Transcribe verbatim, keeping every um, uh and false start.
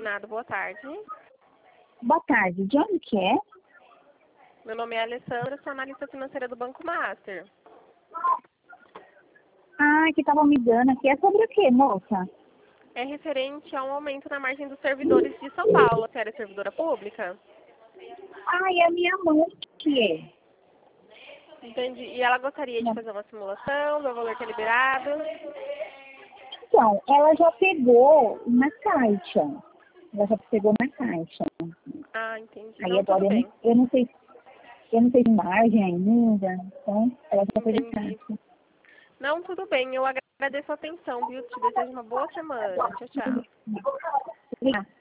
Coronado, boa tarde. Boa tarde, de onde que é? Meu nome é Alessandra, sou analista financeira do Banco Master. Ah, que estavam me dando aqui. É sobre o quê, moça? É referente a um aumento na margem dos servidores de São Paulo. A senhora é servidora pública? Ah, é a minha mãe que é. Entendi. E ela gostaria de fazer uma simulação, ver o valor que é liberado? Então, ela já pegou na caixa. Ela já pegou na caixa. Ah, entendi. Aí Não, agora tudo eu não, bem. eu não sei, eu não sei de margem ainda. Então, ela já pegou na Entendi. caixa. Não, tudo bem. Eu agradeço a atenção, viu? Te desejo uma boa semana. Tchau, tchau. Obrigada.